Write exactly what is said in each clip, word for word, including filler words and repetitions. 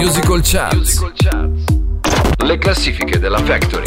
Musical Charts. Le classifiche della Factory.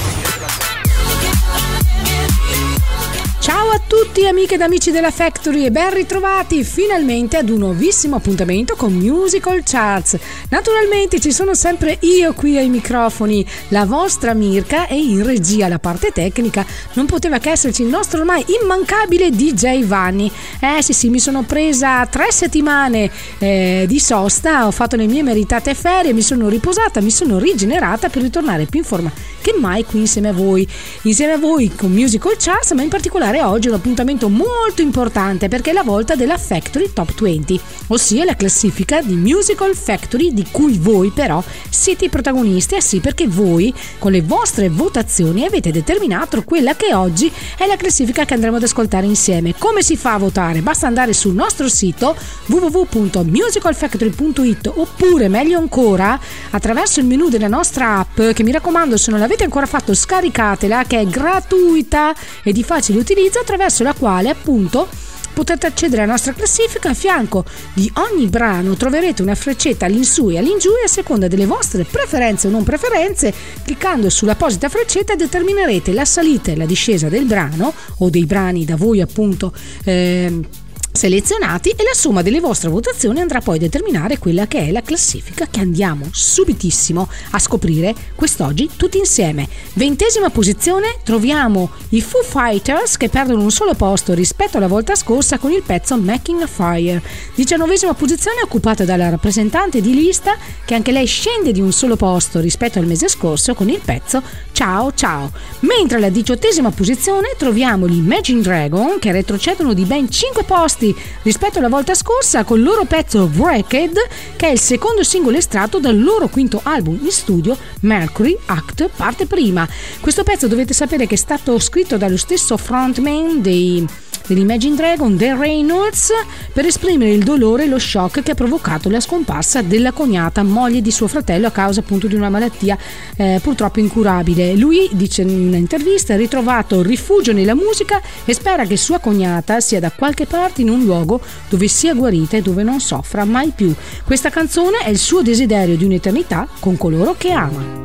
Ciao a tutti amiche ed amici della Factory e ben ritrovati finalmente ad un nuovissimo appuntamento con Musical Charts. Naturalmente ci sono sempre io qui ai microfoni, la vostra Mirka, e in regia alla parte tecnica non poteva che esserci il nostro ormai immancabile D J Vanni. Eh sì sì, mi sono presa tre settimane eh, di sosta, ho fatto le mie meritate ferie, mi sono riposata, mi sono rigenerata per ritornare più in forma che mai qui insieme a voi, insieme a voi con Musical Charts, ma in particolare oggi è un appuntamento molto importante perché è la volta della Factory Top venti, ossia la classifica di Musical Factory di cui voi però siete i protagonisti. Eh sì, perché voi con le vostre votazioni avete determinato quella che oggi è la classifica che andremo ad ascoltare insieme. Come si fa a votare? Basta andare sul nostro sito w w w punto musical factory punto i t oppure meglio ancora attraverso il menu della nostra app, che mi raccomando, se non l'avete ancora fatto scaricatela, che è gratuita e di facile utilizzo, attraverso la quale appunto potete accedere alla nostra classifica. A fianco di ogni brano troverete una freccetta all'insù e all'ingiù e a seconda delle vostre preferenze o non preferenze, cliccando sull'apposita freccetta determinerete la salita e la discesa del brano o dei brani da voi appunto eh, selezionati, e la somma delle vostre votazioni andrà poi a determinare quella che è la classifica che andiamo subitissimo a scoprire quest'oggi tutti insieme. Ventesima posizione troviamo i Foo Fighters, che perdono un solo posto rispetto alla volta scorsa con il pezzo Making a Fire. Diciannovesima posizione occupata dalla rappresentante di lista, che anche lei scende di un solo posto rispetto al mese scorso con il pezzo Ciao Ciao. Mentre alla diciottesima posizione troviamo gli Imagine Dragon, che retrocedono di ben cinque posti rispetto alla volta scorsa con il loro pezzo Wrecked, che è il secondo singolo estratto dal loro quinto album in studio Mercury Act parte prima. Questo pezzo dovete sapere che è stato scritto dallo stesso frontman dei dell'Imagine Dragon, Dan Reynolds, per esprimere il dolore e lo shock che ha provocato la scomparsa della cognata, moglie di suo fratello, a causa appunto di una malattia eh, purtroppo incurabile. Lui dice in un'intervista: ha ritrovato rifugio nella musica e spera che sua cognata sia da qualche parte in un luogo dove sia guarita e dove non soffra mai più. Questa canzone è il suo desiderio di un'eternità con coloro che ama.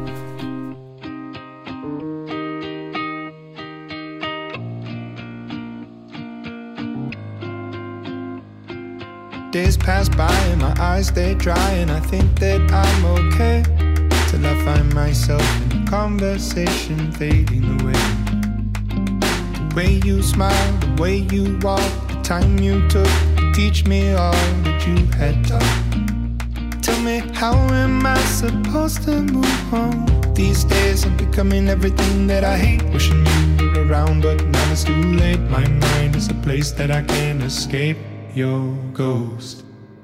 Days pass by and my eyes they dry, and I think that I'm okay till I find myself in a conversation fading away. The way you smile, the way you walk, the time you took to teach me all that you had taught. Tell me, how am I supposed to move on? These days I'm becoming everything that I hate, wishing you were around, but now it's too late. My mind is a place that I can't escape your ghost.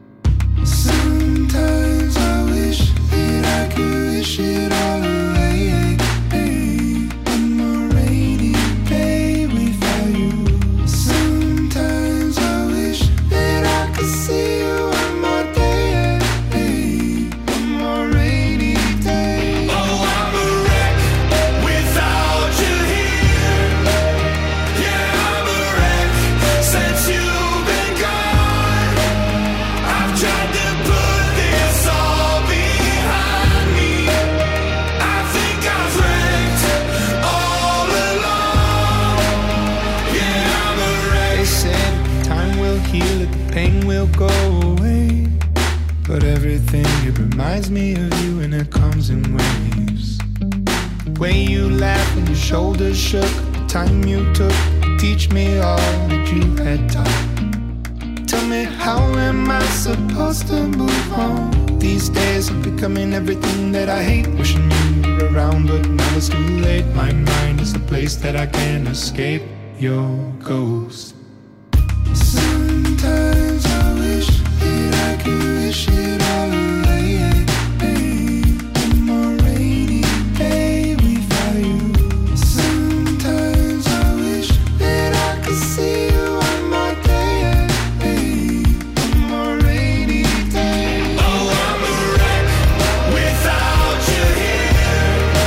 Sometimes I wish that I could wish it all away. One more rainy day without you. Sometimes I wish that I could see you one more day. One more rainy day. Oh, I'm a wreck without you here. Yeah, I'm a wreck since you've been gone. I've tried to put this all behind me. I think I've wrecked all along. Yeah, I'm a wreck. They said time will heal it, the pain will go away, but everything, it reminds me of you, and it comes in waves. The way you laughed and your shoulders shook, the time you took to teach me all that you had taught. Tell me, how am I supposed to move on? These days I'm becoming everything that I hate, wishing you were around, but now it's too late. My mind is a place that I can't escape your ghost. Sometimes I wish that I could wish it all away. One more rainy day without you. Sometimes I wish that I could see you one more day. One more rainy day. Oh, I'm a wreck without you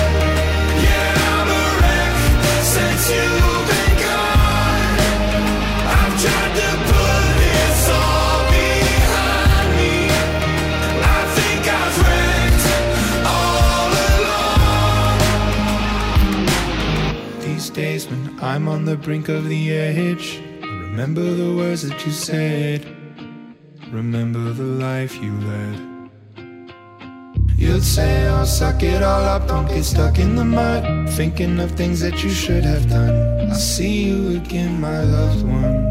here. Yeah, I'm a wreck since you've been gone. I'm on the brink of the edge. Remember the words that you said. Remember the life you led. You'd say, oh, suck it all up, don't get stuck in the mud, thinking of things that you should have done. I'll see you again, my loved one.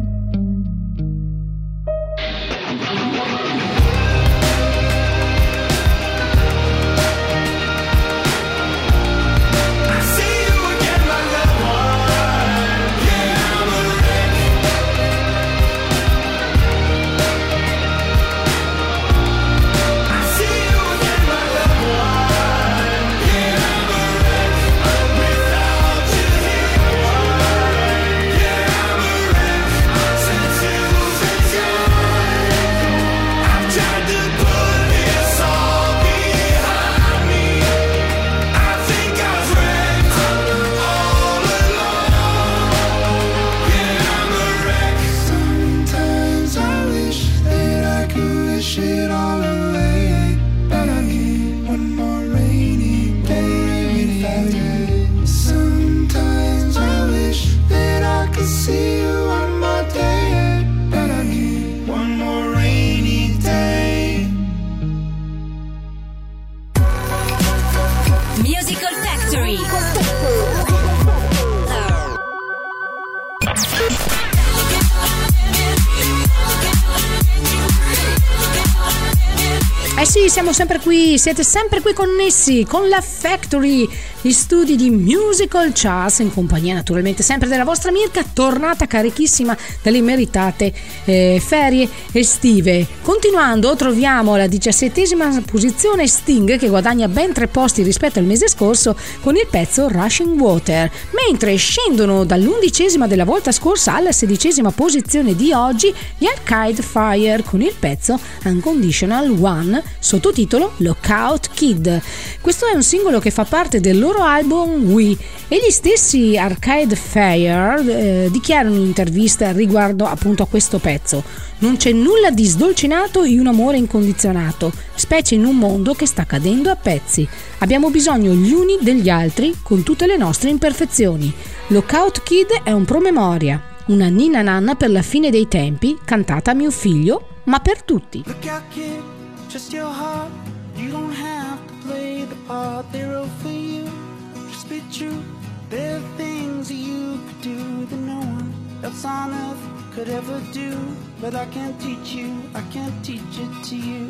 Eh sì, siamo sempre qui, siete sempre qui connessi con la Factory, gli studi di Musical Charts, in compagnia naturalmente sempre della vostra Mirka, tornata carichissima dalle meritate eh, ferie estive. Continuando, troviamo alla diciassettesima posizione Sting, che guadagna ben tre posti rispetto al mese scorso con il pezzo Rushing Water, mentre scendono dall'undicesima della volta scorsa alla sedicesima posizione di oggi gli Arcade Fire con il pezzo Unconditional One, sottotitolo Lookout Kid. Questo è un singolo che fa parte del loro album We, e gli stessi Arcade Fire eh, dichiarano in un'intervista riguardo appunto a questo pezzo: non c'è nulla di sdolcinato in un amore incondizionato, specie in un mondo che sta cadendo a pezzi. Abbiamo bisogno gli uni degli altri con tutte le nostre imperfezioni. Lookout Kid è un promemoria, una ninna nanna per la fine dei tempi, cantata a mio figlio, ma per tutti. Look out, kid, just your heart. You don't have to play the part they wrote for you. Just be true. There are things that you could do that no one else on earth could ever do. But I can't teach you, I can't teach it to you.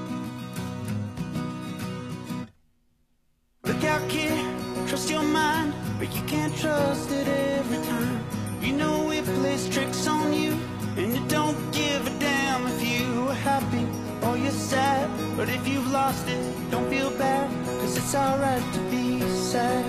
Look out, kid, trust your mind, but you can't trust it every time. You know it plays tricks on you, and it don't give a damn if you are happy or you're sad. But if you've lost it, don't feel bad, cause it's alright to be sad.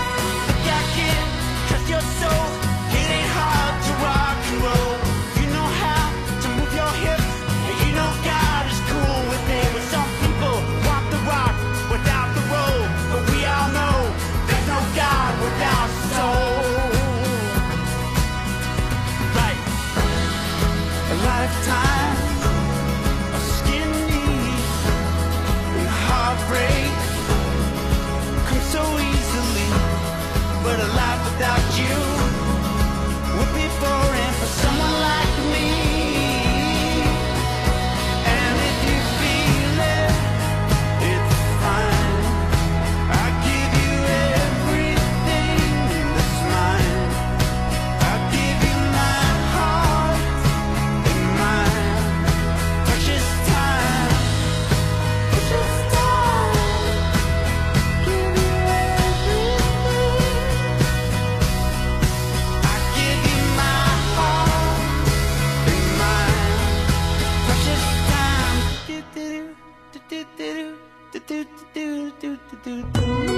Trust your soul, it ain't hard to rock and roll. You know do do do do do.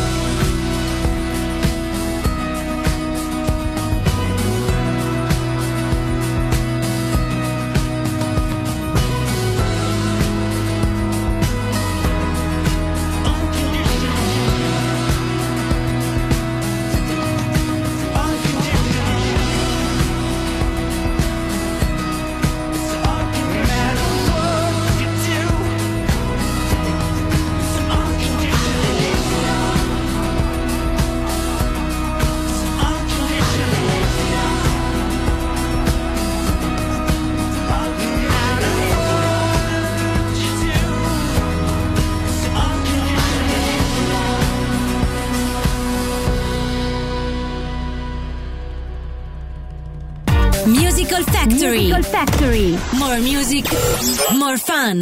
Musical Factory. Musical Factory. More music, more fun.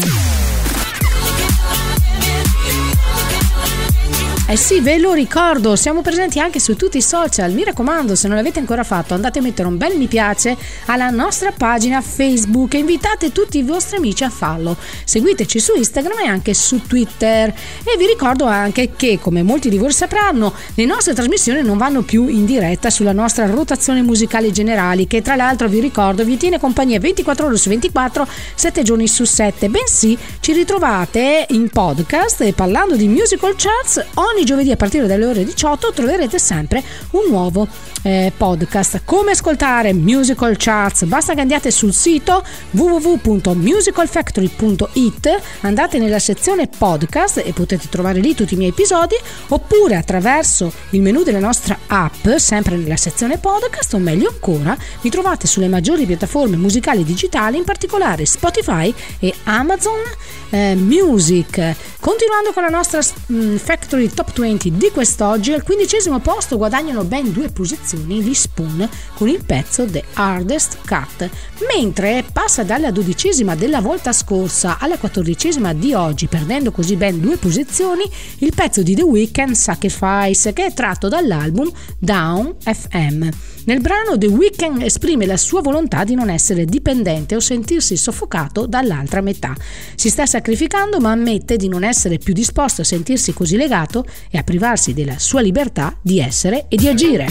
Eh sì, ve lo ricordo, siamo presenti anche su tutti i social. Mi raccomando, se non l'avete ancora fatto, andate a mettere un bel mi piace alla nostra pagina Facebook e invitate tutti i vostri amici a farlo. Seguiteci su Instagram e anche su Twitter. E vi ricordo anche che, come molti di voi sapranno, le nostre trasmissioni non vanno più in diretta sulla nostra rotazione musicale generali, che tra l'altro vi ricordo vi tiene compagnia ventiquattro ore su ventiquattro, sette giorni su sette, bensì ci ritrovate in podcast. E parlando di musical charts, ogni giovedì a partire dalle ore diciotto troverete sempre un nuovo eh, podcast. Come ascoltare Musical Charts? Basta che andiate sul sito w w w punto musical factory punto i t, andate nella sezione podcast e potete trovare lì tutti i miei episodi, oppure attraverso il menu della nostra app, sempre nella sezione podcast, o meglio ancora mi trovate sulle maggiori piattaforme musicali digitali, in particolare Spotify e Amazon eh, Music. Continuando con la nostra mh, Factory Top venti di quest'oggi, al quindicesimo posto guadagnano ben due posizioni gli Spoon con il pezzo The Hardest Cut, mentre passa dalla dodicesima della volta scorsa alla quattordicesima di oggi, perdendo così ben due posizioni, il pezzo di The Weeknd, Sacrifice, che è tratto dall'album Down F M. Nel brano The Weeknd esprime la sua volontà di non essere dipendente o sentirsi soffocato dall'altra metà. Si sta sacrificando, ma ammette di non essere più disposto a sentirsi così legato e a privarsi della sua libertà di essere e di agire.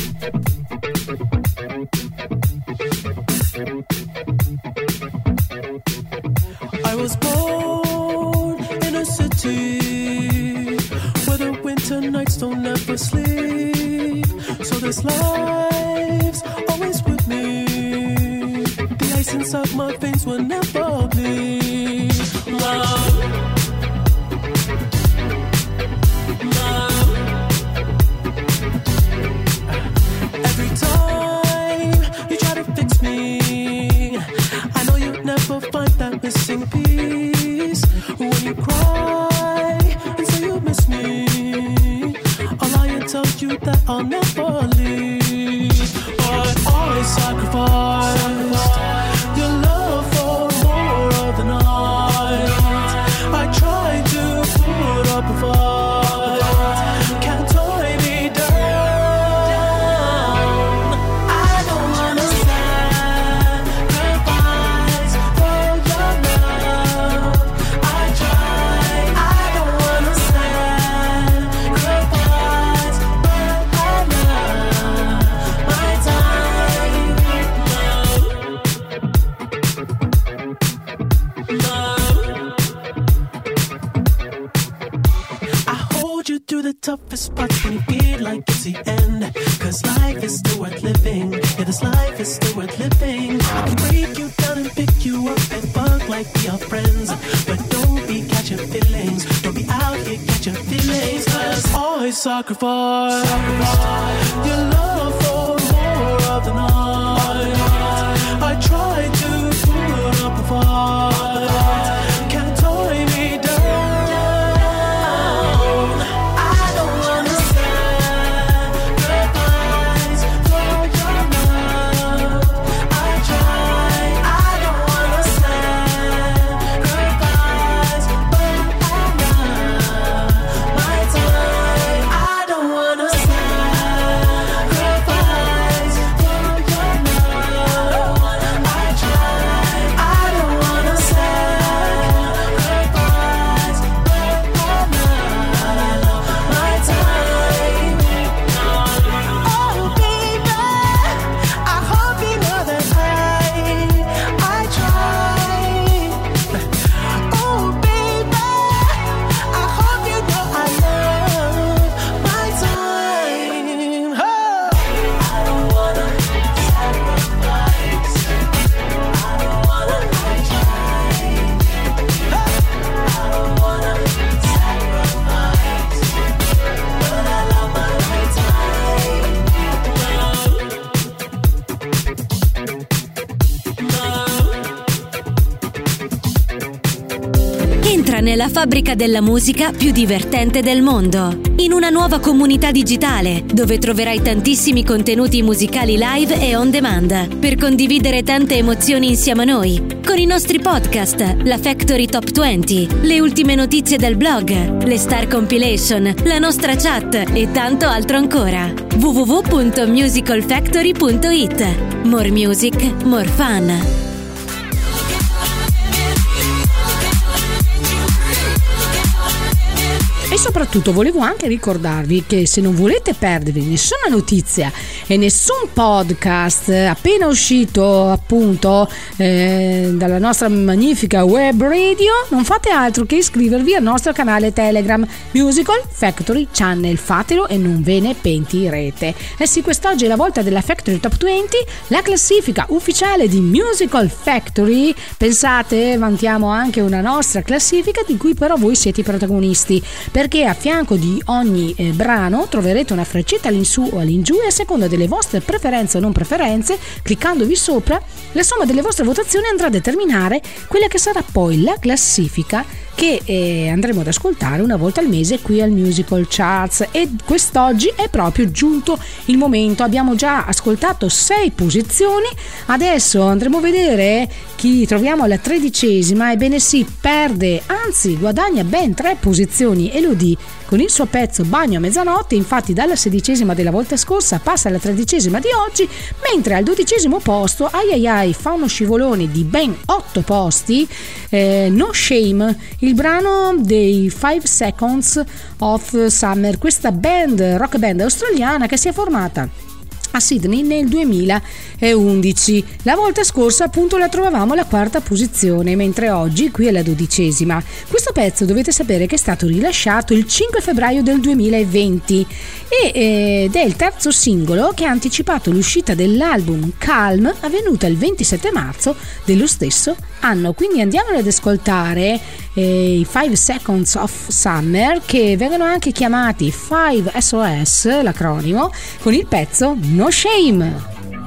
I was born in a city where the winter nights don't ever sleep, so this life's always with me. The ice inside my veins will never bleed. Love, love. Every time you try to fix me, I know you'll never find that missing piece. When you cry and say you miss me, I'll lie and tell you that I'll never leave. But I sacrificed your love for more of the night. I tried to put up a fight, can't tie me down. I don't wanna sacrifice for your love. I try, I don't wanna sacrifice, but I love my time. Love, love. I hold you through the toughest parts when you feel like it's the end. Cause life is still worth living. Yeah, this life is still worth living. I can break you down and pick you up and fuck like we are friends. But don't be catching feelings. Don't be out here catching feelings. Cause I sacrifice your love for more of the night. I tried to put up a fight, can't tie me down. I don't wanna sacrifice for your love. I try, I don't wanna sacrifice, but I love my time. I don't wanna sacrifice for your Entra nella fabbrica della musica più divertente del mondo, in una nuova comunità digitale dove troverai tantissimi contenuti musicali live e on demand per condividere tante emozioni insieme a noi, con i nostri podcast, la Factory Top venti, le ultime notizie del blog, le Star Compilation, la nostra chat e tanto altro ancora. w w w punto musical factory punto i t. More music, more fun. E soprattutto volevo anche ricordarvi che se non volete perdervi nessuna notizia e nessun podcast appena uscito appunto eh, dalla nostra magnifica web radio, non fate altro che iscrivervi al nostro canale Telegram Musical Factory Channel. Fatelo e non ve ne pentirete. Eh sì, quest'oggi è la volta della Factory Top venti, la classifica ufficiale di Musical Factory. Pensate, vantiamo anche una nostra classifica di cui però voi siete i protagonisti, perché a fianco di ogni eh, brano troverete una freccetta all'insù o all'ingiù e a seconda delle vostre preferenze o non preferenze, cliccandovi sopra, la somma delle vostre votazioni andrà a determinare quella che sarà poi la classifica che eh, andremo ad ascoltare una volta al mese qui al Musical Charts. E quest'oggi è proprio giunto il momento. Abbiamo già ascoltato sei posizioni, adesso andremo a vedere chi troviamo alla tredicesima. Ebbene sì, perde, anzi guadagna ben tre posizioni, Elodie con il suo pezzo Bagno a mezzanotte. Infatti dalla sedicesima della volta scorsa passa alla tredicesima di oggi, mentre al dodicesimo posto ai ai ai fa uno scivolone di ben otto posti, eh, No Shame, il brano dei Five Seconds of Summer, questa band, rock band australiana che si è formata a Sydney nel duemilaundici. La volta scorsa appunto la trovavamo alla quarta posizione, mentre oggi qui è la dodicesima. Questo pezzo dovete sapere che è stato rilasciato il cinque febbraio del duemilaventi e, ed è il terzo singolo che ha anticipato l'uscita dell'album Calm, avvenuta il ventisette marzo dello stesso anno. Quindi andiamolo ad ascoltare eh, i Five Seconds of Summer, che vengono anche chiamati five S O S, l'acronimo, con il pezzo No Shame.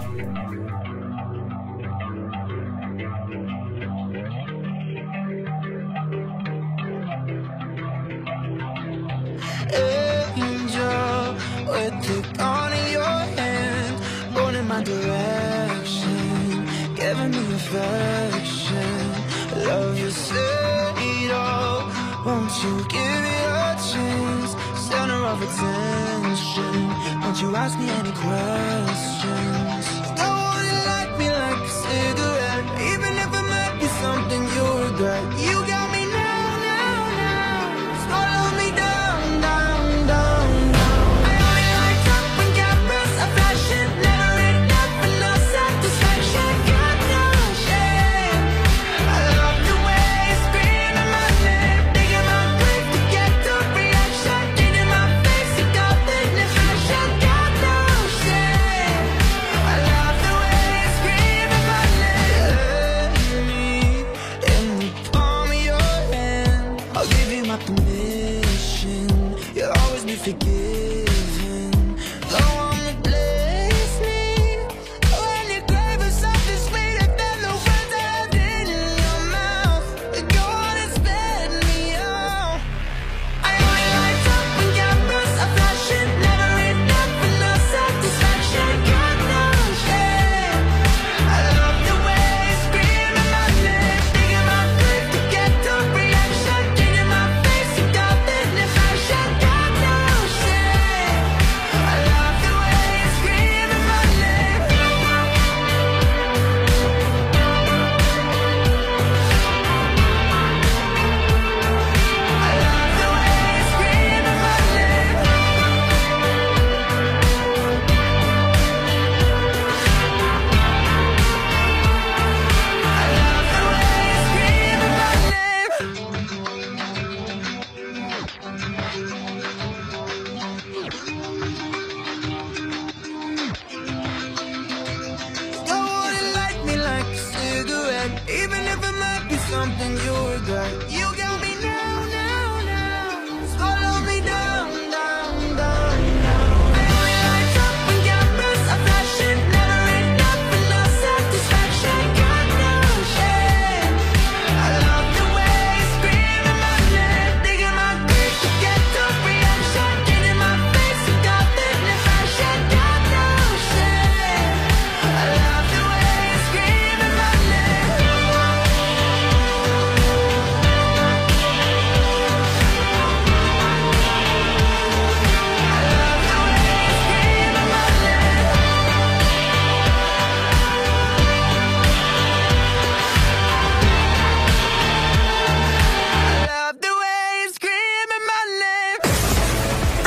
Angel, with the gun in your hand, going in my direction, giving me affection. Love you said it all, won't you give it a chance? Center of attention, won't you ask me any questions? No one like me like a cigarette, even if it might be something you regret. You got me now, now, now, slow me down, down, down, down. I only like up when cameras are flashing, never enough for no satisfaction. Got no shame, I love the way you scream in my name, digging my grave to get the reaction, in my face you got the fashion. Got no shame, I love the way you scream in my name. Let me in the palm of your hand, I'll give you my permission, you'll always be forgiven. Go on and bless me when you crave for something sweeter than the words I have in your mouth. Go on and spend me out. I only light up when cameras are flashing, never enough for no satisfaction. Got no shame, I love the way you scream in my name, digging my grave to get the reaction, in my face you got the fashion. Got no shame.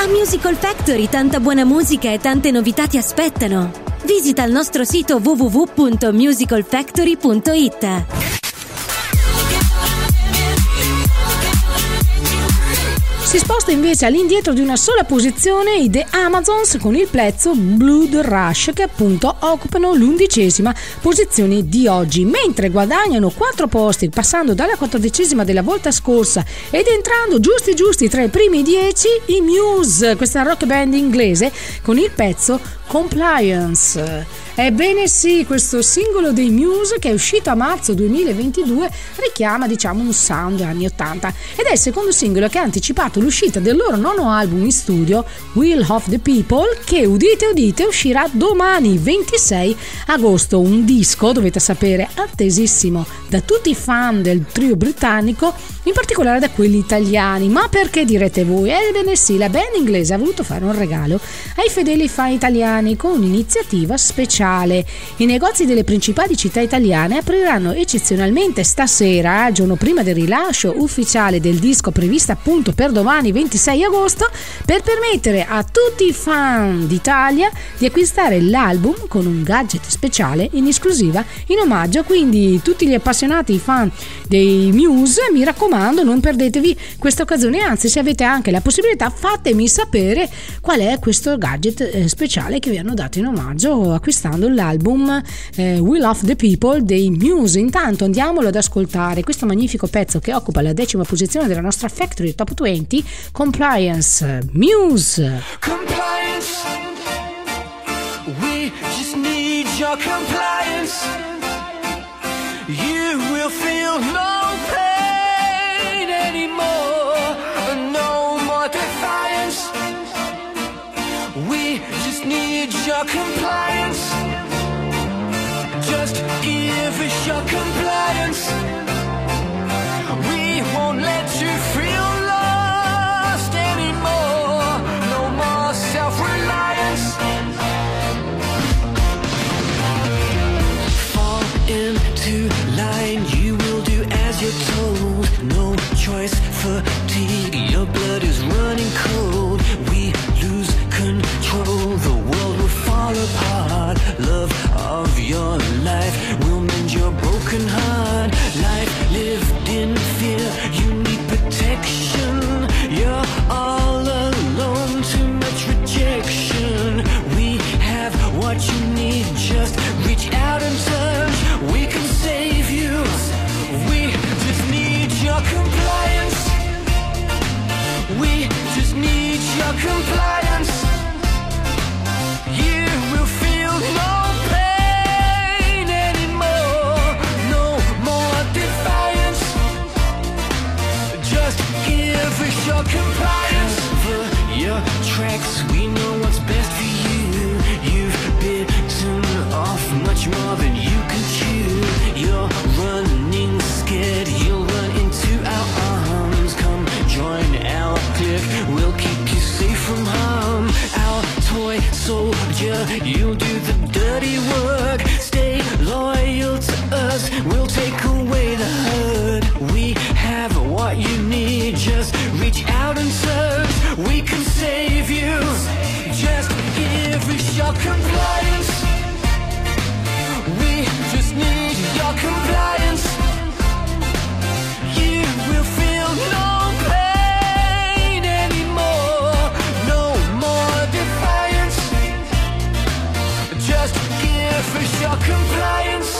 Musical Factory tanta buona musica e tante novità ti aspettano. Visita il nostro sito w w w punto musical factory punto i t. Si sposta invece all'indietro di una sola posizione i The Amazons con il pezzo Blood Rush, che appunto occupano l'undicesima posizione di oggi, mentre guadagnano quattro posti passando dalla quattordicesima della volta scorsa ed entrando giusti giusti tra i primi dieci i Muse, questa rock band inglese, con il pezzo Compliance. Ebbene sì, questo singolo dei Muse, che è uscito a marzo duemilaventidue, richiama diciamo un sound anni ottanta ed è il secondo singolo che ha anticipato l'uscita del loro nono album in studio, Will of the People, che udite udite uscirà domani ventisei agosto, un disco, dovete sapere, attesissimo da tutti i fan del trio britannico, in particolare da quelli italiani. Ma perché, direte voi? Ebbene sì, la band inglese ha voluto fare un regalo ai fedeli fan italiani con un'iniziativa speciale. I negozi delle principali città italiane apriranno eccezionalmente stasera, giorno prima del rilascio ufficiale del disco prevista appunto per domani ventisei agosto, per permettere a tutti i fan d'Italia di acquistare l'album con un gadget speciale in esclusiva in omaggio. Quindi tutti gli appassionati fan dei Muse, mi raccomando, non perdetevi questa occasione, anzi se avete anche la possibilità fatemi sapere qual è questo gadget eh, speciale che vi hanno dato in omaggio acquistando l'album eh, Will of the People dei Muse. Intanto andiamolo ad ascoltare questo magnifico pezzo che occupa la decima posizione della nostra Factory Top venti, Compliance, Muse. Compliance, we just need your compliance. You will feel no pain anymore, no more defiance. We just need your compliance. Just give us your compliance. We won't let you feel lost anymore, no more self-reliance. Fall into line, you will do as you're told. No choice, fatigue, your blood is running cold. We lose control, the world will fall apart. Love of your life will mend your broken heart. Life lived in fear, you need protection. You're all alone, too much rejection. We have what you need, just reach out and touch. We can save you, we just need your compliance. We just need your compliance. You will feel no pain anymore, no more defiance. Just give us your compliance. Cover your tracks, we know what's best for you. You've bitten off much more than you can chew. You're running scared, you'll run into our arms. Come join our clique, we'll keep you safe from harm. Our toy soldier, you'll do the dirty work. Stay loyal to us, we'll take away the hurt. We have what you need, just reach out and search. We can save you, just give us your compliance. We just need your compliance. You will feel no pain anymore, no more defiance. Just give us your compliance.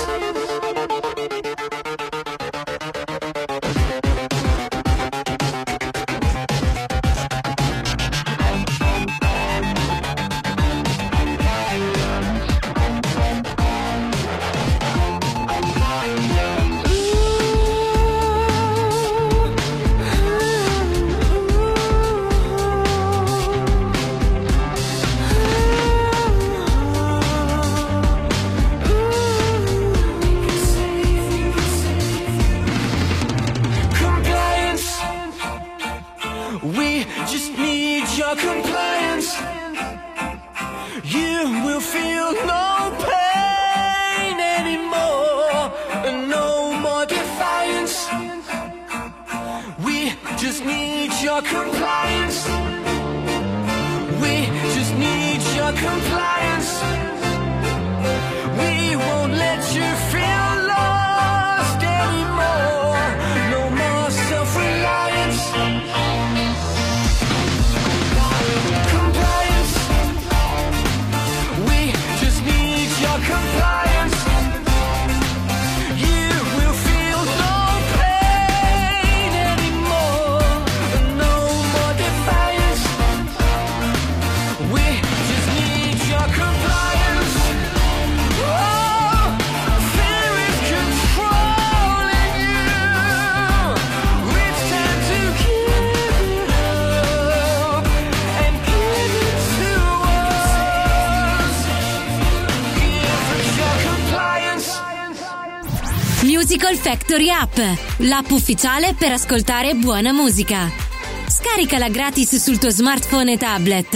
We just need your compliance. You will feel no pain anymore, no more defiance. We just need your compliance. We just need your compliance. We won't let you feel lost anymore. No more self-reliance. Compliance. We just need your compliance. You will feel no pain anymore. No more defiance. We just need your compliance. Oh, fear is controlling you. It's time to give it up and give it to us. Give us your compliance. Musical Factory App, l'app ufficiale per ascoltare buona musica. Scaricala gratis sul tuo smartphone e tablet.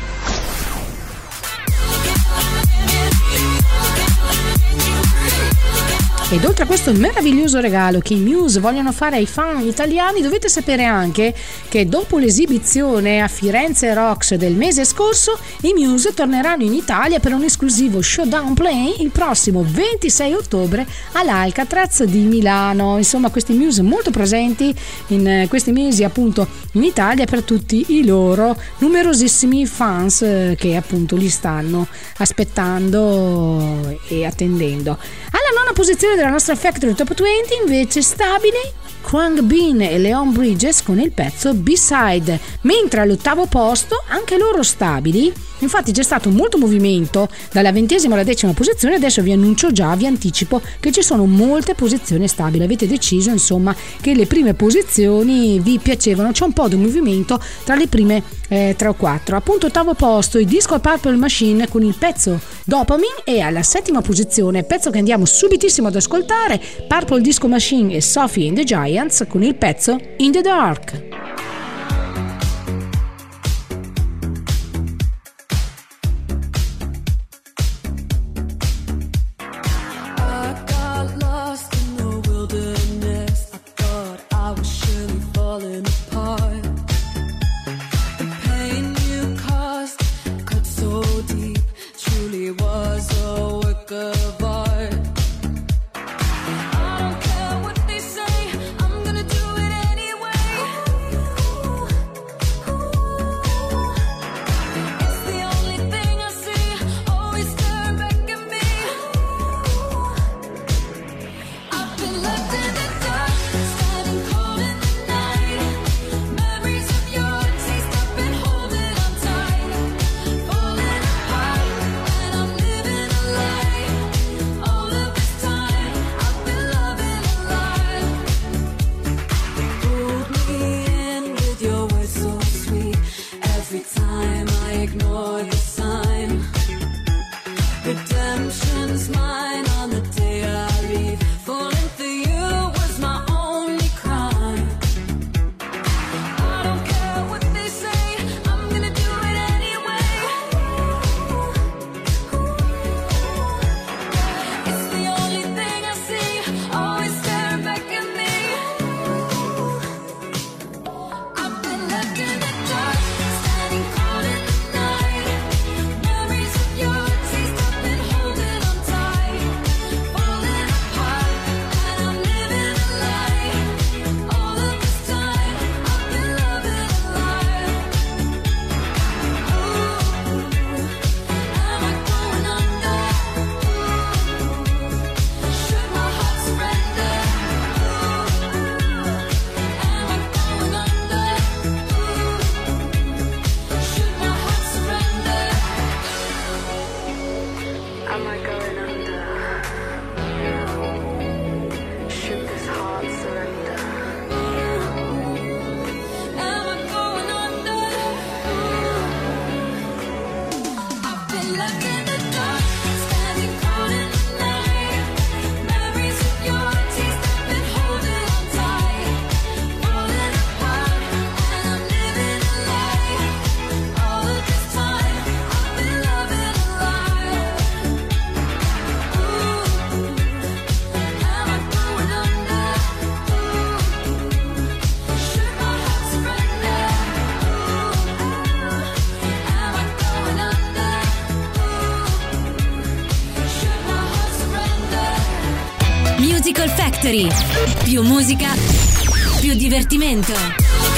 Ed oltre a questo meraviglioso regalo che i Muse vogliono fare ai fan italiani, dovete sapere anche che dopo l'esibizione a Firenze Rocks del mese scorso, i Muse torneranno in Italia per un esclusivo showdown play il prossimo ventisei ottobre all'Alcatraz di Milano. Insomma, questi Muse molto presenti in questi mesi appunto in Italia per tutti i loro numerosissimi fans che appunto li stanno aspettando e attendendo. Alla nona posizione della nostra Factory Top venti invece stabili Khruangbin Bean e Leon Bridges con il pezzo B-Side, mentre all'ottavo posto anche loro stabili. Infatti c'è stato molto movimento dalla ventesima alla decima posizione. Adesso vi annuncio già, vi anticipo che ci sono molte posizioni stabili. Avete deciso insomma che le prime posizioni vi piacevano, c'è un po' di movimento tra le prime eh, tre o quattro. Appunto ottavo posto i Disco Purple Machine con il pezzo Dopamine, e alla settima posizione, pezzo che andiamo subitissimo ad ascoltare, Purple Disco Machine e Sophie and the Giants con il pezzo In the Dark. I don't care what they say, I'm gonna do it anyway. Musical Factory. Più musica, più divertimento.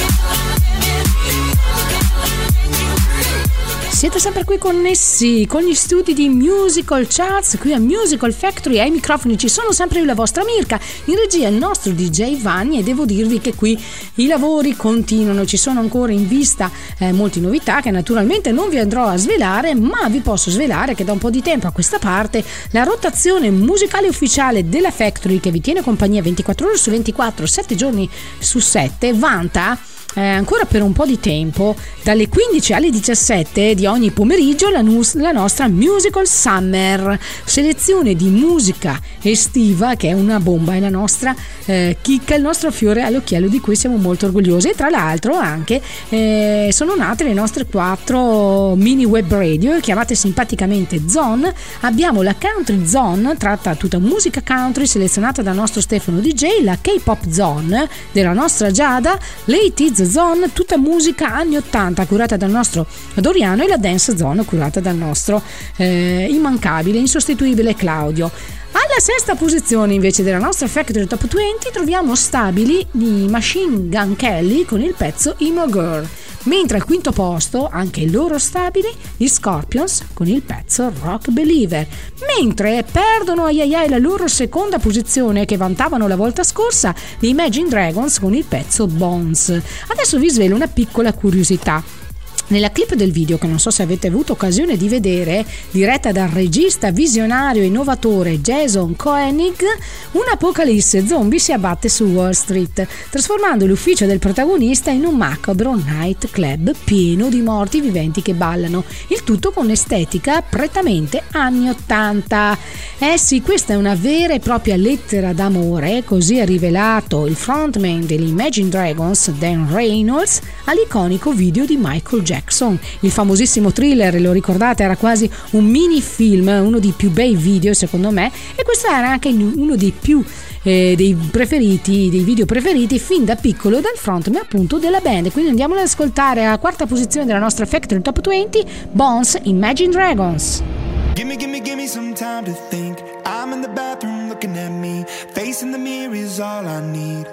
Siete sempre qui connessi con gli studi di Musical Charts, qui a Musical Factory. Ai microfoni ci sono sempre io, la vostra Mirka, in regia il nostro D J Vanni, e devo dirvi che qui i lavori continuano, ci sono ancora in vista eh, molte novità che naturalmente non vi andrò a svelare, ma vi posso svelare che da un po' di tempo a questa parte la rotazione musicale ufficiale della Factory, che vi tiene compagnia ventiquattro ore su ventiquattro, sette giorni su sette, vanta Eh, ancora per un po' di tempo, dalle quindici alle diciassette di ogni pomeriggio, la, nus- la nostra Musical Summer, selezione di musica estiva che è una bomba, è la nostra eh, chicca, il nostro fiore all'occhiello di cui siamo molto orgogliosi. E tra l'altro anche eh, sono nate le nostre quattro mini web radio chiamate simpaticamente Zone. Abbiamo la Country Zone, tratta tutta musica country selezionata dal nostro Stefano D J, la K-Pop Zone della nostra Giada, l'eighties Zone, tutta musica anni ottanta curata dal nostro Doriano, e la Dance Zone curata dal nostro eh, immancabile, insostituibile Claudio. Alla sesta posizione invece della nostra Factory Top venti troviamo stabili di Machine Gun Kelly con il pezzo Emo Girl, mentre al quinto posto, anche loro stabili, gli Scorpions con il pezzo Rock Believer, mentre perdono ai ai ai la loro seconda posizione che vantavano la volta scorsa, gli Imagine Dragons con il pezzo Bones. Adesso vi svelo una piccola curiosità. Nella clip del video, che non so se avete avuto occasione di vedere, diretta dal regista visionario e innovatore Jason Koenig, un'apocalisse zombie si abbatte su Wall Street, trasformando l'ufficio del protagonista in un macabro nightclub pieno di morti viventi che ballano, il tutto con estetica prettamente anni ottanta. Eh sì, questa è una vera e propria lettera d'amore, così ha rivelato il frontman degli Imagine Dragons, Dan Reynolds, all'iconico video di Michael Jackson. Jackson, il famosissimo Thriller, lo ricordate, era quasi un mini film, uno dei più bei video secondo me, e questo era anche uno dei più eh, dei preferiti, dei video preferiti fin da piccolo dal frontman appunto della band. Quindi andiamo ad ascoltare alla quarta posizione della nostra Factory Top venti, Bones, Imagine Dragons. Gimme, gimme, gimme some time to think. I'm in the bathroom looking at me. Facing the mirror is all I need.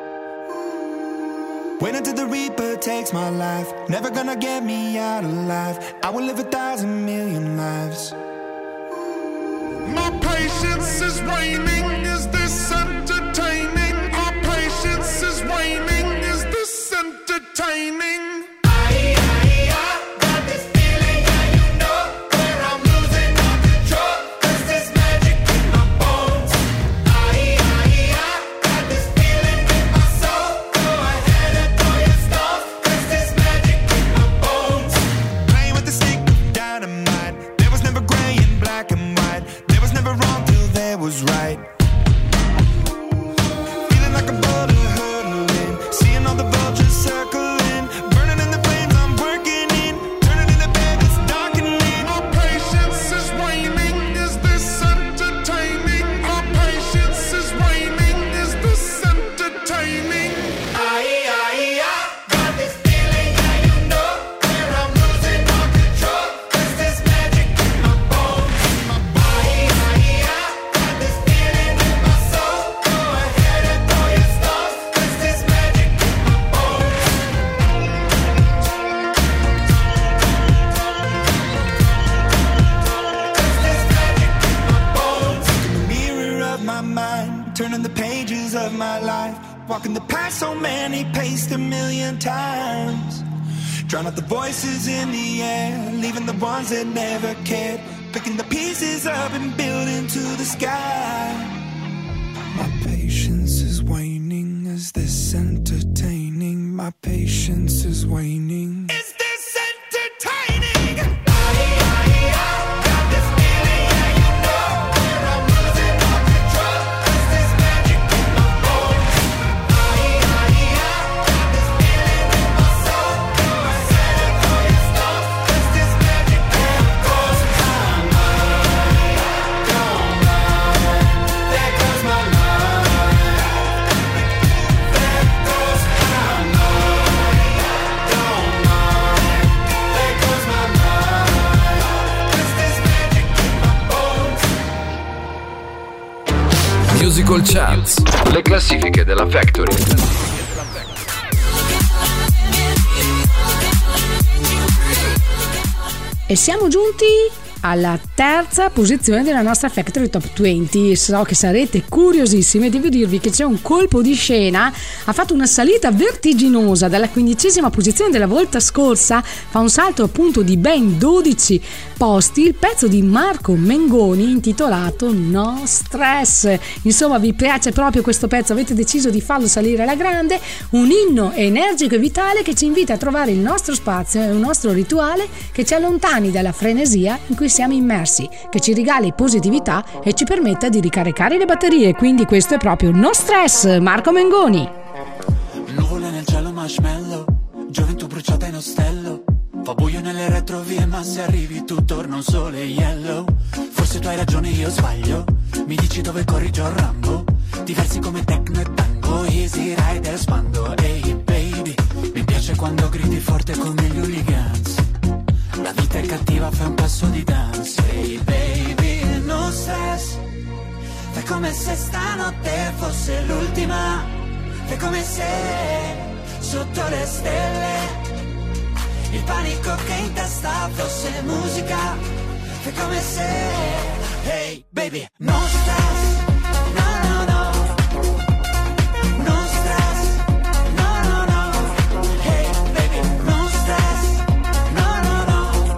Wait until the Reaper takes my life. Never gonna get me out alive. I will live a thousand million lives. My patience is waning. Is this entertaining? Our patience is waning. Is this entertaining? Was right. Feeling like a bullet hurtling, seeing all the vultures circling, burning in the flames I'm working in, turning in the bed that's darkening. Our patience is waning, is this entertaining? Our patience is waning, is this entertaining? Aye, aye, I got this feeling, yeah, you know, where I'm losing all control. There's this magic in my bones, my body. Aye, aye, I turning the pages of my life, walking the path so many paced a million times, drown out the voices in the air, leaving the ones that never cared, picking the pieces up and building to the sky. My patience is waning. Is this entertaining? My patience is waning. Is this entertaining? Don't Musical Charts, le classifiche della Factory. E siamo giunti alla terza posizione della nostra Factory Top venti. So che sarete curiosissime, devo dirvi che c'è un colpo di scena, ha fatto una salita vertiginosa dalla quindicesima posizione della volta scorsa, fa un salto appunto di ben dodici posti, il pezzo di Marco Mengoni intitolato No Stress. Insomma, vi piace proprio questo pezzo, avete deciso di farlo salire alla grande, un inno energico e vitale che ci invita a trovare il nostro spazio e un nostro rituale che ci allontani dalla frenesia in cui siamo immersi, che ci regali positività e ci permetta di ricaricare le batterie. Quindi questo è proprio No Stress, Marco Mengoni. Nuvole nel cielo marshmallow, gioventù bruciata in ostello. Fa buio nelle retrovie ma se arrivi tu torna un sole yellow. Forse tu hai ragione, io sbaglio. Mi dici dove corri John Rambo. Diversi come techno e tango, easy rider spando. Ehi hey baby, mi piace quando gridi forte come gli hooligans. La vita è cattiva, fai un passo di dance. Hey baby, no stress. Fai come se stanotte fosse l'ultima. Fai come se sotto le stelle il panico che in testa fosse musica. Fai come se, hey baby, no stress. No, no, no. No stress. No, no, no. Hey baby, no stress. No, no, no.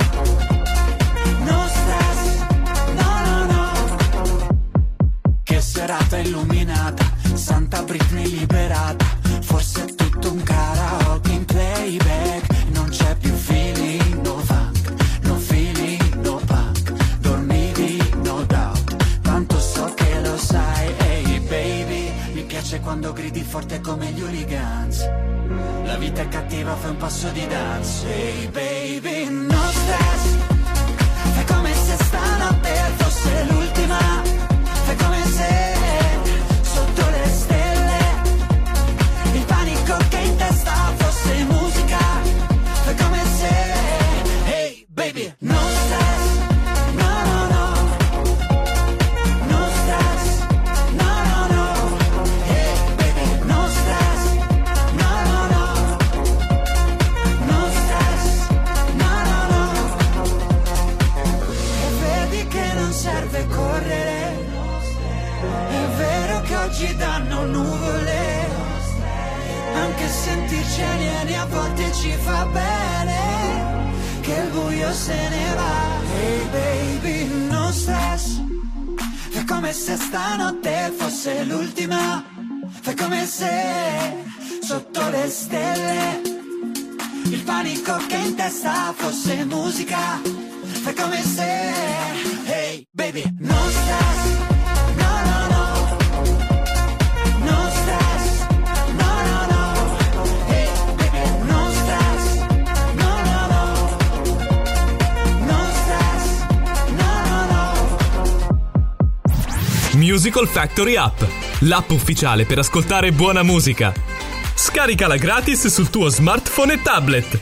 No stress. No, no, no. Che serata illuminata, Santa Britney liberata. Forse è tutto un karaoke in playback. Non c'è più feeling, no funk, no feeling, no punk. Dormivi, no doubt, tanto so che lo sai. Ehi hey baby, mi piace quando gridi forte come gli hooligans. La vita è cattiva, fai un passo di dance. Ehi hey baby, no stress. Fai come se stanotte fosse l'ultima. Fai come se sotto le stelle il panico che in testa fosse musica. Fai come se, hey baby, no stress. No, no, no. No stress. No, no, no. Hey baby, no stress. No, no, no. No stress. No, no, no. E vedi che non serve correre. È vero che oggi danno nuvole. Anche sentirci alieni a volte ci fa bene. Che il buio se ne va. Hey baby, no stress. Fai come se stanotte fosse l'ultima. Fai come se sotto le stelle il panico che in testa fosse musica. Fai come se, hey baby, no stress. No, no, no. No stress. No, no, no. Hey baby, no stress. No, no, no. No stress. No, no, no. Musical Factory App, l'app ufficiale per ascoltare buona musica. Scaricala gratis sul tuo smartphone e tablet.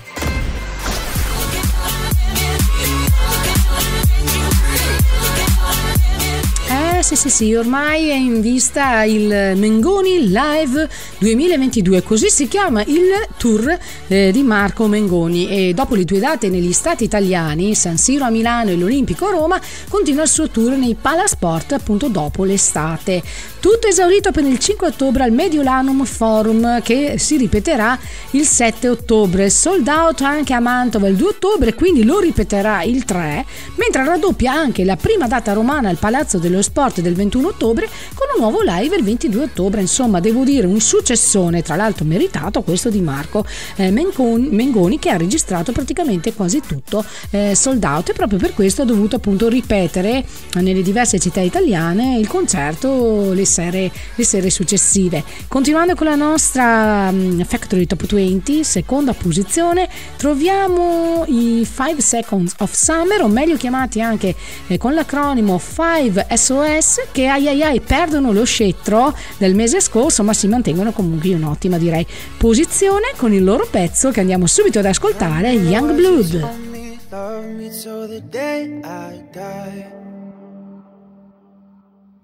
Eh sì sì sì, ormai è in vista il Mengoni Live duemilaventidue, così si chiama il tour eh, di Marco Mengoni, e dopo le due date negli stati italiani, San Siro a Milano e l'Olimpico a Roma, continua il suo tour nei Palasport appunto dopo l'estate. Tutto esaurito per il cinque ottobre al Mediolanum Forum, che si ripeterà il sette ottobre, sold out anche a Mantova il due ottobre, quindi lo ripeterà il tre, mentre raddoppia anche la prima data romana al Palazzo dello Sport del ventuno ottobre con un nuovo live il ventidue ottobre. Insomma, devo dire un successone, tra l'altro meritato, questo di Marco eh, Mengoni, Mengoni, che ha registrato praticamente quasi tutto eh, sold out, e proprio per questo ha dovuto appunto ripetere nelle diverse città italiane il concerto le sere, le sere successive. Continuando con la nostra um, Factory Top venti, seconda posizione, troviamo i five Seconds of Summer, o meglio chiamati anche eh, con l'acronimo five S O S, che ai ai ai perdono lo scettro del mese scorso, ma si mantengono comunque in un'ottima, direi, posizione con il loro pezzo che andiamo subito ad ascoltare, Young Blood.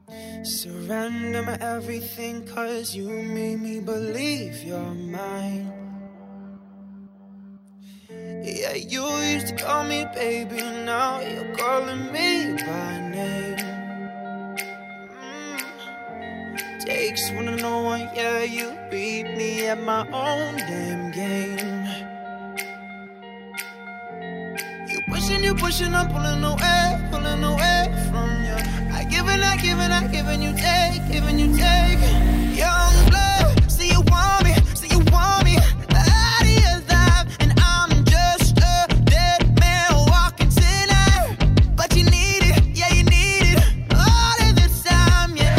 Surrender my everything, cause you made me believe you're mine. Yeah, you used to call me baby, now you're calling me by name. mm. Takes one to know one, yeah, you beat me at my own damn game. You pushing, you pushing, I'm pulling away, pulling away from you. I give and I give and I give and you take, giving you take. Young blood, see you want me, see you want me out of your life, and I'm just a dead man walking tonight. But you need it, yeah you need it, all of the time, yeah.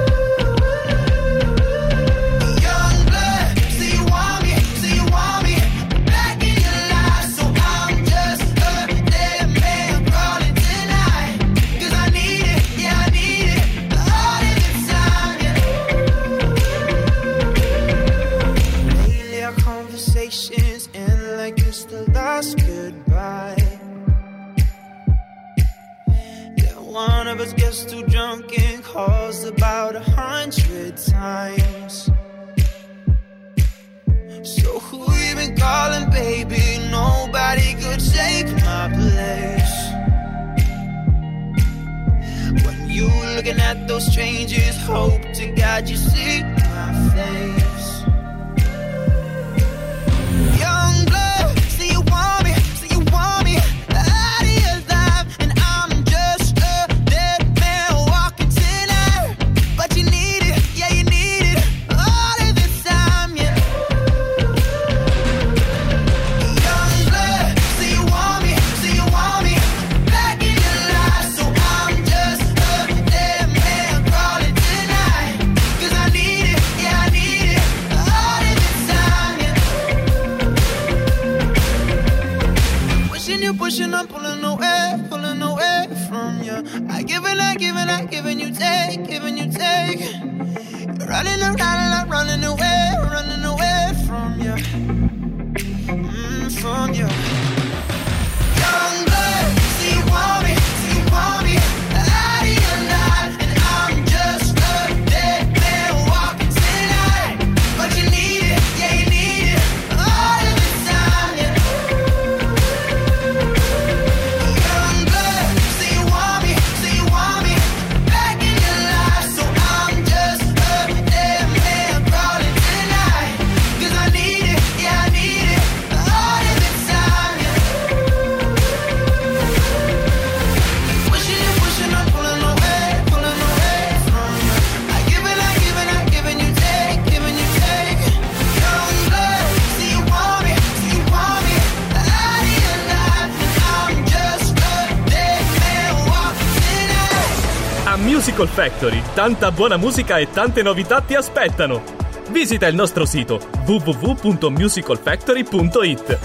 Young blood, see you want me, see you want me back in your life, so I'm just a dead man crawling tonight. Cause I need it, yeah I need it, all of the time, yeah. Lately our conversations end like it's the last goodbye. Then one of us gets too drunk and calls about a hundred times. So who you been calling, baby? Nobody could take my place. When you looking at those strangers, hope to God you see my face. Young blood, see you want me, see you want me out of your life, and I'm just a dead man walking tonight. But you need it, yeah you need it, all of the time, yeah. Young blood, see you want me, see you want me back in your life, so I'm just a dead man crawling tonight. Cause I need it, yeah I need it, all of the time, yeah. Pushing you, pushing, I'm pulling away, pulling away from you. I give and I give and I give and you take, giving you take. You're running around and I'm running away, running away from you, mm, from you. Young blood, see you want me, see you want me out of your life, and I'm just a dead man walking tonight. But you need it, yeah you need it, all of the time, yeah. Young blood, see you want me, see you want me back in your life, so I'm just a dead man crawling tonight. Cause I need it, yeah I need it, all of the time, yeah. Pushing you, pushing, I'm pulling away, pulling away from you. I give and I give and I give and you take, giving you take. Young blood, see you want me, see you want me out of your life, and I'm just a dead man walking tonight. A Musical Factory, tanta buona musica e tante novità ti aspettano. Visita il nostro sito w w w punto musical factory punto i t.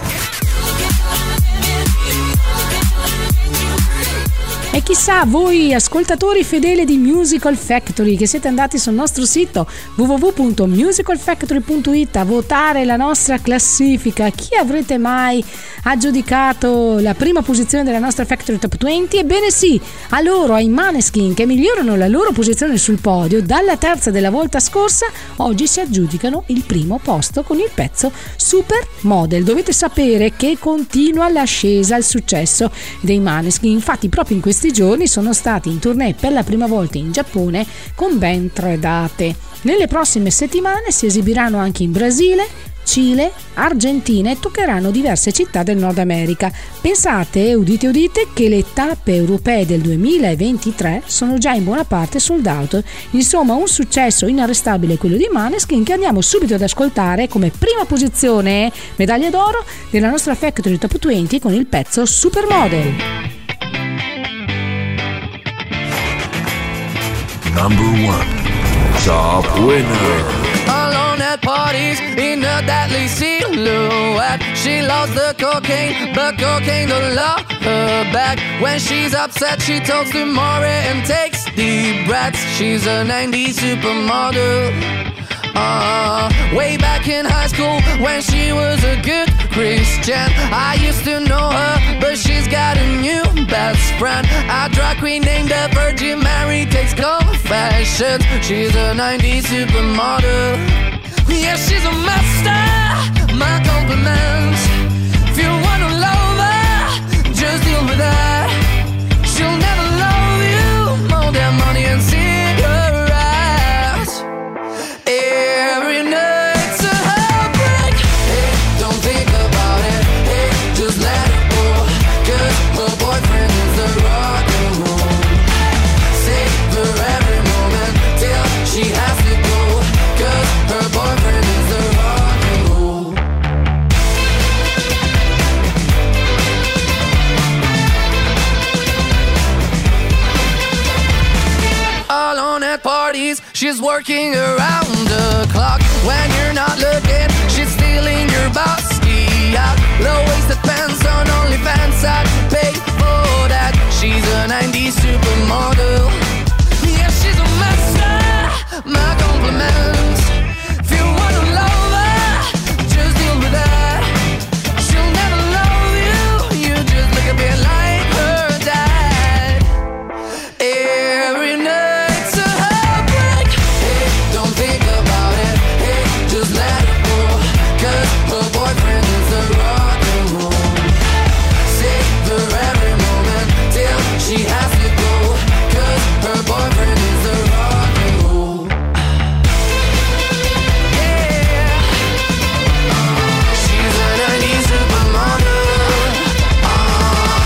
E chissà, voi ascoltatori fedeli di Musical Factory che siete andati sul nostro sito w w w punto musical factory punto i t a votare la nostra classifica, chi avrete mai aggiudicato la prima posizione della nostra Factory Top venti? Ebbene sì, a loro, ai Maneskin, che migliorano la loro posizione sul podio dalla terza della volta scorsa, oggi si aggiudicano il primo posto con il pezzo Supermodel. Dovete sapere che continua l'ascesa al successo dei Maneskin, infatti proprio in questi giorni sono stati in tournée per la prima volta in Giappone con ben tre date. Nelle prossime settimane si esibiranno anche in Brasile, Cile, Argentina e toccheranno diverse città del Nord America. Pensate, udite udite, che le tappe europee del duemilaventitré sono già in buona parte sold out. Insomma, un successo inarrestabile quello di Maneskin, che andiamo subito ad ascoltare come prima posizione, medaglia d'oro della nostra Factory Top venti con il pezzo Supermodel. Number one, top winner. Alone at parties in a deadly silhouette. She loves the cocaine, but cocaine don't love her back. When she's upset, she talks to Maury and takes deep breaths. She's a nineties supermodel. Uh, way back in high school when she was a good Christian, I used to know her, but she's got a new best friend. I drive drag queen named the Virgin Mary takes confessions. She's a nineties supermodel. Yeah, she's a master. My compliments. If you wanna love her, just deal with that. She'll never love you more than money and cigarettes. Every night's a heartbreak. Hey, don't think about it. Hey, just let it go. Cause her boyfriend is the rock and roll. Save her every moment till she has to go. Cause her boyfriend is the rock and roll. Alone at parties, she's working around the clock. When you're not looking, she's stealing your bossy out. Low-waisted pants on OnlyFans, I'd pay for that. She's a nineties supermodel. Yeah, she's a master. My compliments. If you wanna love her, just deal with that. She'll never love you. You just look a bit like her dad. Every night's a heartbreak. Hey, don't think about it. Hey, just let it go. Cause her boyfriend is the rock and roll. Save her every moment till she has to go. Cause her boyfriend is the rock and roll. Yeah. She's a nineties supermodel. Uh.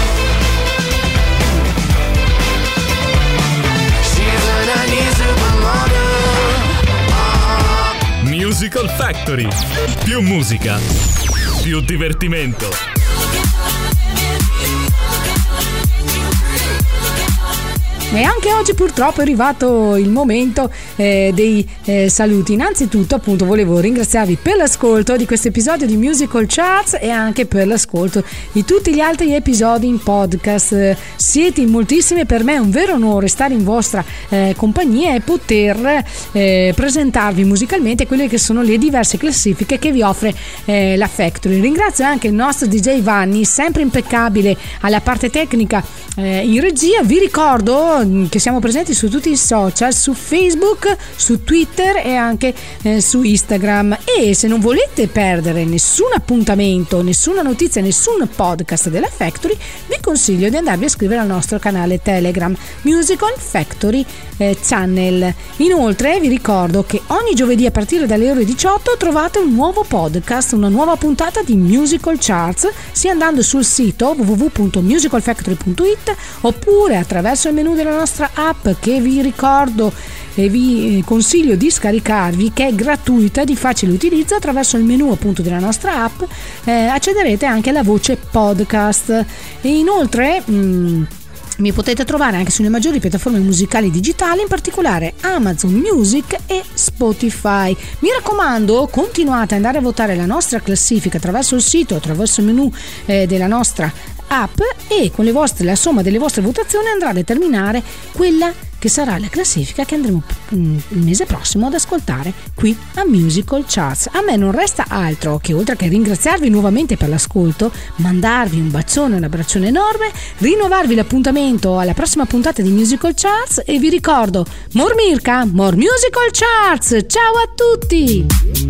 She's a nineties supermodel. Uh. Musical Factory. Più musica, più divertimento. E anche oggi purtroppo è arrivato il momento eh, dei eh, saluti. Innanzitutto appunto volevo ringraziarvi per l'ascolto di questo episodio di Musical Charts e anche per l'ascolto di tutti gli altri episodi in podcast. Eh, siete in moltissimi e per me è un vero onore stare in vostra eh, compagnia e poter eh, presentarvi musicalmente quelle che sono le diverse classifiche che vi offre eh, la Factory. Ringrazio anche il nostro D J Vanni, sempre impeccabile alla parte tecnica eh, in regia. Vi ricordo che siamo presenti su tutti i social, su Facebook, su Twitter e anche eh, su Instagram. E se non volete perdere nessun appuntamento, nessuna notizia, nessun podcast della Factory, vi consiglio di andarvi a iscrivere al nostro canale Telegram Musical Factory eh, Channel. Inoltre vi ricordo che ogni giovedì a partire dalle ore diciotto trovate un nuovo podcast, una nuova puntata di Musical Charts, sia andando sul sito w w w punto musical factory punto i t oppure attraverso il menu della nostra app, che vi ricordo e vi consiglio di scaricarvi, che è gratuita, di facile utilizzo. Attraverso il menu appunto della nostra app eh, accederete anche alla voce podcast. E inoltre mh, mi potete trovare anche sulle maggiori piattaforme musicali digitali, in particolare Amazon Music e Spotify. Mi raccomando, continuate ad andare a votare la nostra classifica attraverso il sito, attraverso il menu eh, della nostra app, e con le vostre, la somma delle vostre votazioni andrà a determinare quella che sarà la classifica che andremo il mese prossimo ad ascoltare qui a Musical Charts. A me non resta altro che, oltre che ringraziarvi nuovamente per l'ascolto, mandarvi un bacione, un abbraccione enorme, rinnovarvi l'appuntamento alla prossima puntata di Musical Charts e vi ricordo, more Mirka, more Musical Charts. Ciao a tutti!